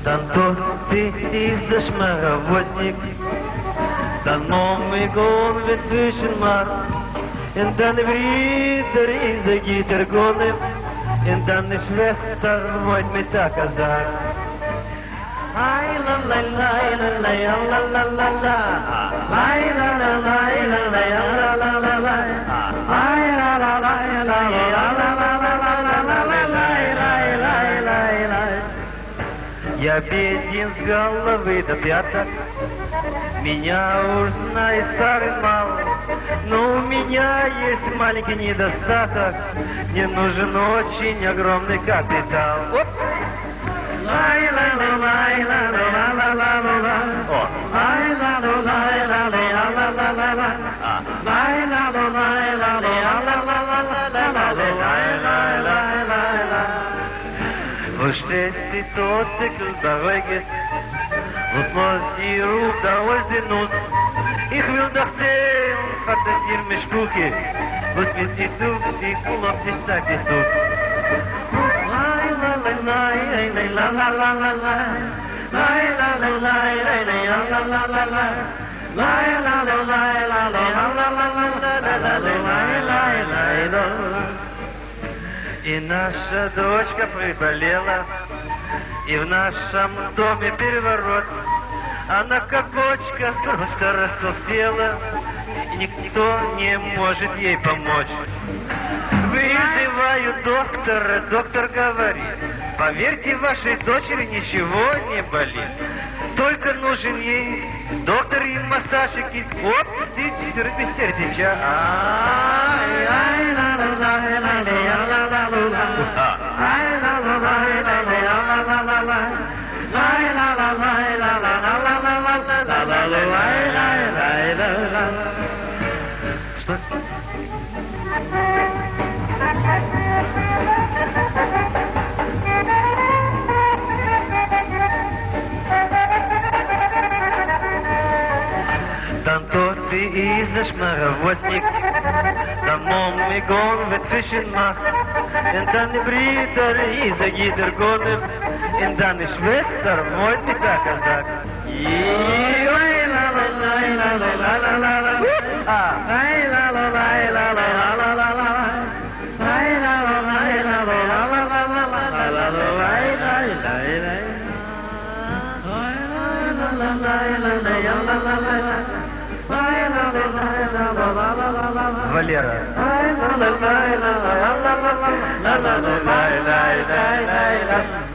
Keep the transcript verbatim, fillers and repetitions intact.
Танто ты из шмаровозник, dan mom ik on met tussen maar, en dan vriender is de gieter gonem, en dan de schwester wordt met takazar. Ay la la la la la la la la la, ay la la la la la la la la, ay la la la la la la la la. Я беден с головы до пяток, меня уж знает старый мал, но у меня есть маленький недостаток, мне нужен очень огромный капитал. Оп! Wo stehst du tot, du beruhigst, was muss die Ruhe, da ist die Nuss. Ich will doch zählen, vater dir mit Sprüche, was mit dir tut, die Kuhl auf die Stadt ist tut. И наша дочка приболела, и в нашем доме переворот. Она как бочка просто растолстела, и никто не может ей помочь. Вызываю доктора, доктор говорит, поверьте, вашей дочери ничего не болит. Только нужен ей доктор и массажики. Оп, ты четвертый сердеча. Что? Танто ты из шмаровозник, dan mom ik on met vissen mag, en dan de brieder is de gieter gonem, en dan de schwester wordt met de kazak. Валера.